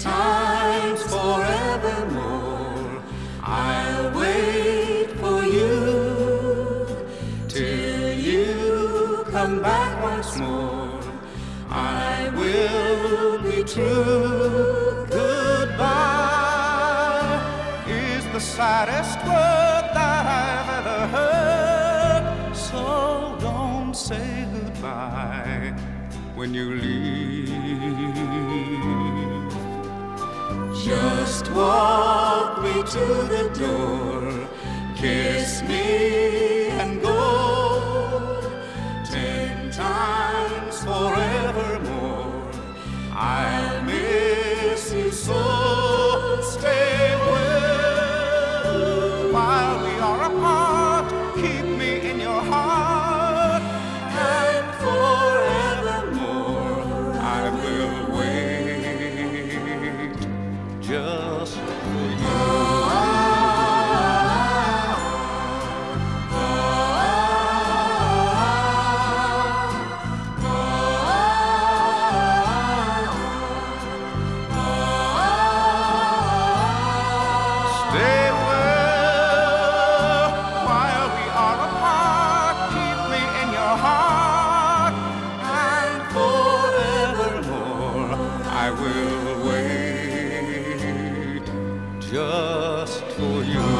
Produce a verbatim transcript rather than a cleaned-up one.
times forevermore. I'll wait for you till you come back once more. I will be true. Goodbye is the saddest word that I've ever heard. So don't say goodbye when you leave. Just walk me to the door, kiss me and go. Ten times forevermore, I'll miss you so. Stay well while we are apart. Keep me in your heart, and forevermore I will wait just for you. Stay well while we are apart. Keep me in your heart, and forevermore I will wait just for you.